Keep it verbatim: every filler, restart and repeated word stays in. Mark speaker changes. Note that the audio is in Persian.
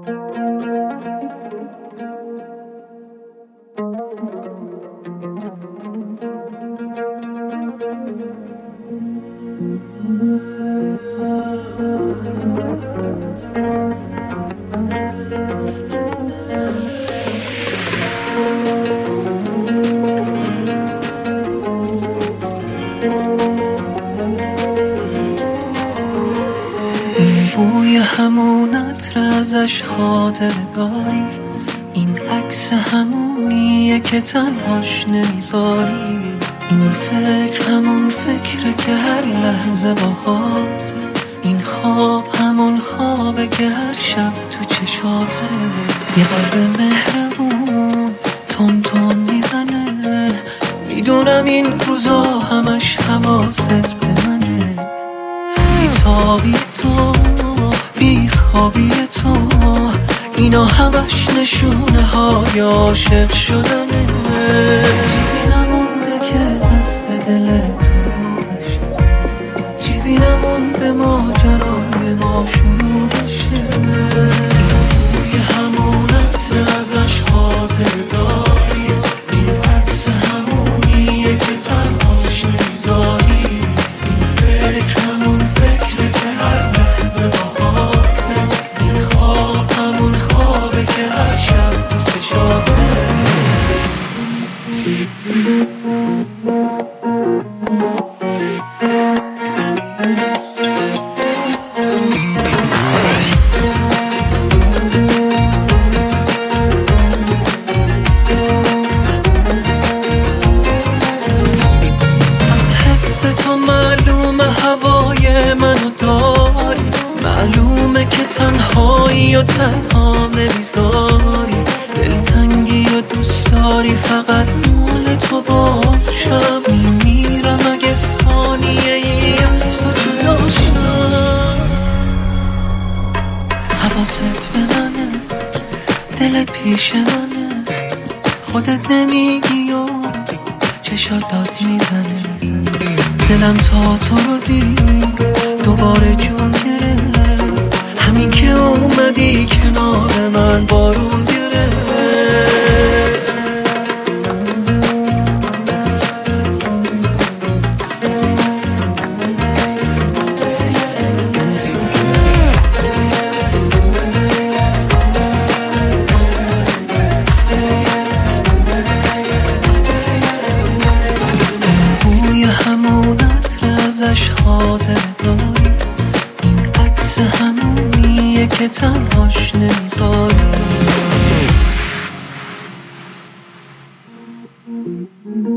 Speaker 1: این بوی همون عطر ازش خاطره داری، این عکس همونیه که تنهاش نمیذاری، این فکر همون فکره که هر لحظه باهاته، این خواب همون خوابه که هر شب تو چشاته. یه قلب مهربون تون تون میزنه، میدونم این روزا همش حواست به منه. بیتابی تو بی خوابی تو، اینا همش نشونه های عاشق شدنه. چیزی نمونده که دست دل تو بشه، چیزی نمونده ماجرای ما شروع بشه. توی همون عطر ازش خاطر داری، این عکس همونیه که تنهاش نمیذاری، این فکر همون فکره که هر لحظه باهاته، این خواب همون خوابه که هر شب تو چشاته. تو معلومه هوای منو داری، معلومه که تنهایی و تنها نمیذاری، دلتنگی و دوست داری فقط مال تو باشم. میمیرم اگه ثانیه ای از تو جداشم. حواست به منه، دلت پیش منه، خودت نمیگی و چشات داد میزنه. دلم تا تو رو دید دوباره جون گرفت، همین که اومدی کنار من بارون گرفت. بوی همون عطر ازش خاطر داری، این عکس همونیه که تنهاش نمیذاری.